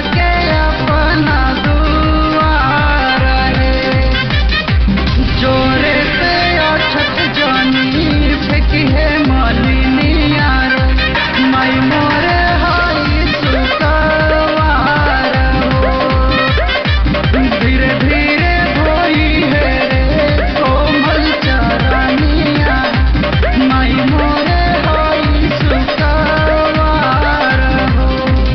के अपना दुआर रे। जोरे से अछत जानी फेंकी है मालिनिया रे। माई मोरे हाई सुकवार हो। धीरे धीरे धोई है रे कोमल चरनिया। माई मोरे हाई सुकवार हो।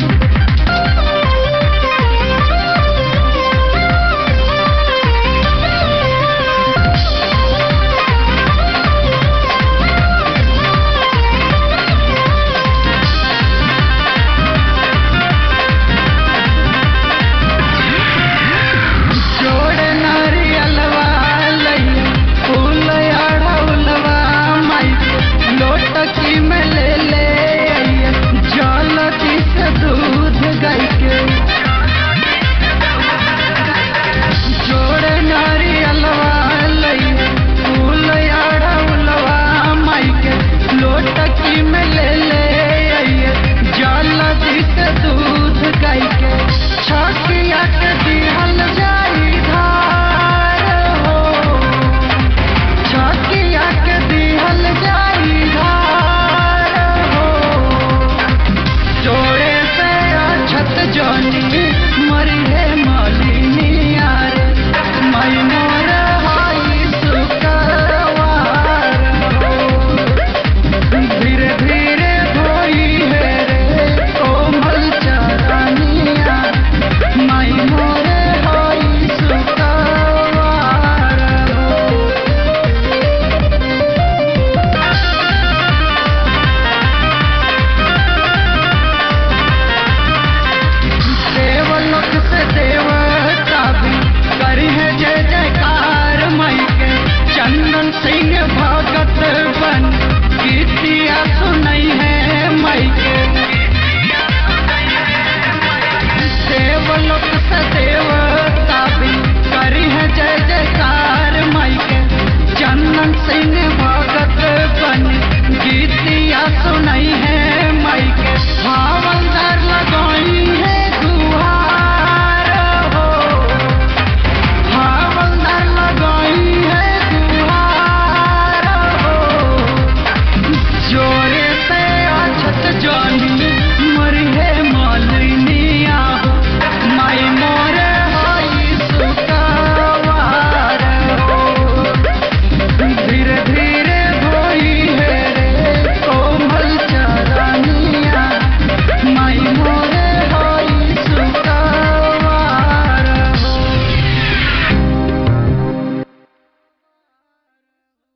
जोड़ नारियलवा लइया फूल अड़हुलवा माई लोटकी में ले अइया। जलती से दूध गाय के। जोड़ नारियलवा लइया फूल अड़हुलवा माई के लोटकी में ले अइया। जलती से दूध गाय के। छकिया के दिहल जाई धार हो। छकिया के दिहल जाई धार हो। जोड़े से अछत जानी मरी है माली